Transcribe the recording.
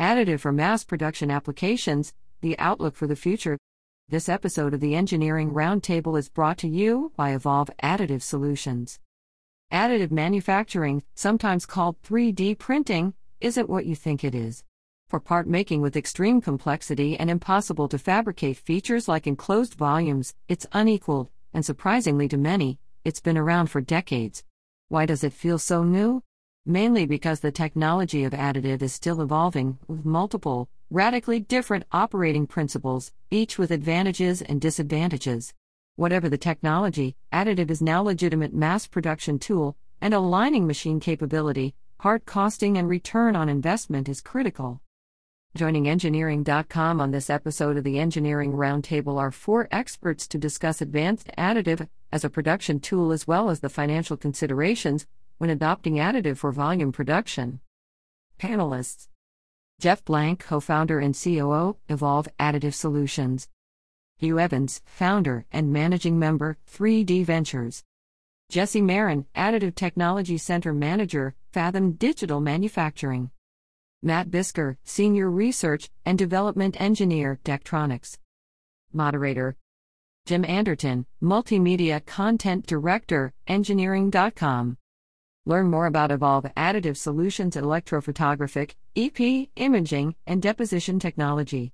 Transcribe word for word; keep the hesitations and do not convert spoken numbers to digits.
Additive for mass production applications, the outlook for the future. This episode of the Engineering Roundtable is brought to you by Evolve Additive Solutions. Additive manufacturing, sometimes called three D printing, isn't what you think it is. For part making with extreme complexity and impossible to fabricate features like enclosed volumes, it's unequaled, and surprisingly to many, it's been around for decades. Why does it feel so new? Mainly because the technology of additive is still evolving, with multiple, radically different operating principles, each with advantages and disadvantages. Whatever the technology, additive is now a legitimate mass production tool, and aligning machine capability, part costing and return on investment is critical. Joining Engineering dot com on this episode of the Engineering Roundtable are four experts to discuss advanced additive as a production tool as well as the financial considerations when adopting additive for volume production. Panelists: Jeff Blank, co-founder and C O O, Evolve Additive Solutions. Hugh Evans, founder and managing member, three D Ventures. Jesse Marin, Additive Technology Center Manager, Fathom Digital Manufacturing. Matt Bisker, Senior Research and Development Engineer, Daktronics. Moderator: Jim Anderton, Multimedia Content Director, Engineering dot com. Learn more about Evolve Additive Solutions at electrophotographic, E P, imaging, and deposition technology.